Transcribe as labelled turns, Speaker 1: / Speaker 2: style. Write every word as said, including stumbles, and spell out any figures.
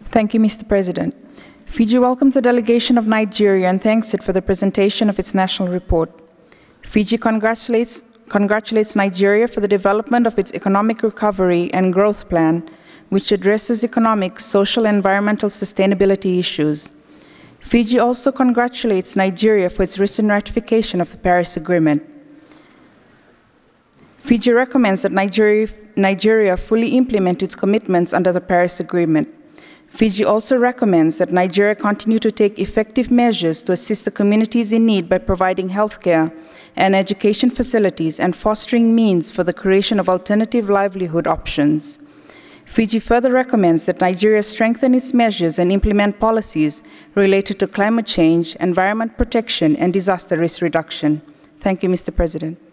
Speaker 1: Thank you, Mister President. Fiji welcomes the delegation of Nigeria and thanks it for the presentation of its national report. Fiji congratulates, congratulates Nigeria for the development of its economic recovery and growth plan, which addresses economic, social, and environmental sustainability issues. Fiji also congratulates Nigeria for its recent ratification of the Paris Agreement. Fiji recommends that Nigeria, Nigeria fully implement its commitments under the Paris Agreement. Fiji also recommends that Nigeria continue to take effective measures to assist the communities in need by providing healthcare and education facilities and fostering means for the creation of alternative livelihood options. Fiji further recommends that Nigeria strengthen its measures and implement policies related to climate change, environment protection, and disaster risk reduction. Thank you, Mister President.